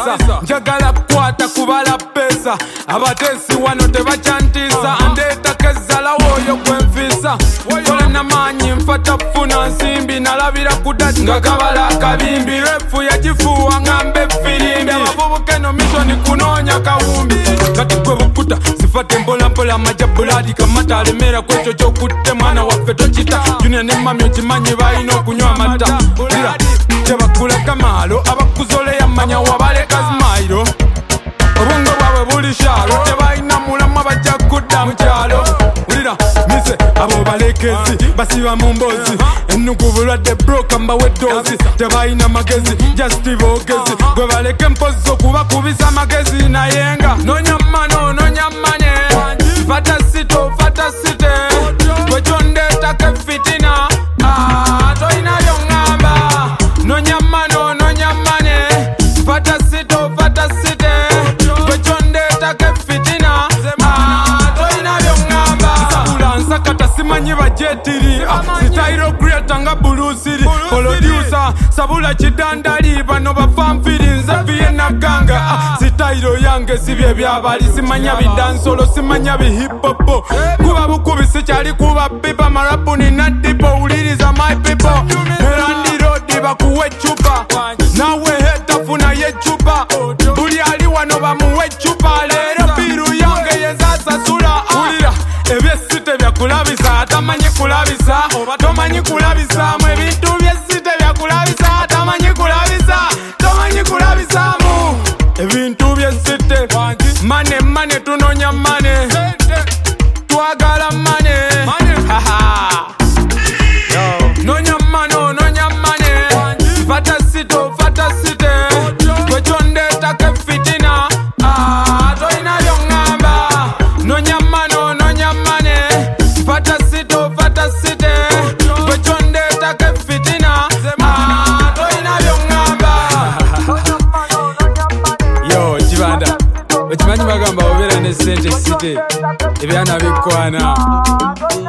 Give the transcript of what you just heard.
mpisa njagala kukwata kubala pesa abatesi wano tebacantisa andeetako ezzalawo oyo gwenfisa kola namanyi nfata funa nsimbi nalabira ku dati nga kabala akabimbi refu yagifuuwa ngambe effirimbi abavubuka eno misoni kunoonya kawumbi kati gwe bukuta sifate mpolampola amajabuladi kamata alemera kwekyo kyokutte mwana waffe tokita junia ne mami okimanyi balina okunywa amata ulira tebakuleka maalo abakuzole yamanya wabaleka zimairo obwongo bwabwe buli shaalo tebalina mulamu abajja kudda mu kyalo ulira mise abo balekezi basiba mu mboozi ennuku bulwadde broka mbawe ddoozi tebalina magezi just boogezi gwe baleke mpozi okubakubisa magezi naye nga nonya mmano nonya mmane fata sito fata site gwekyondeetako efitina toyina byongamba nonya mmano nonya mmane fata sito fata site gwekyondeetako efitina toyina byongamba nsakata simanyi bajetiri sitayiro creator nga bulusiri producer sabula kidandali bano bafanfiri nze viye naganga sitayiro yange sibye byabali simanya bidansolo simanya bihipopo kuba bukubi sikyali kuba biba marabuni nadipo uliriza my people erandi road bakuwe chupa nawe hetafuna ye chupa buli ali wano bamuwe chupa lero biru yange yezasasula ulira ebyesite byakulabisa atamanyi kulabisa oba tomanyi kulabisaamu ebintu byesite byakulabisa atamanyi kulabisa tomanyi kulabisaamu ebintu byesite mane mane tunonya mane twagala mane nonya mano nonya mane fata sito fata site gwekyondeetako efitina toyina byongamba nonya mano nonya mane fata sito fata site gwekyondeetako efitina toyina byongamba yo kibanda okimanyi bagamba obeera ne sente site ebyana bikwana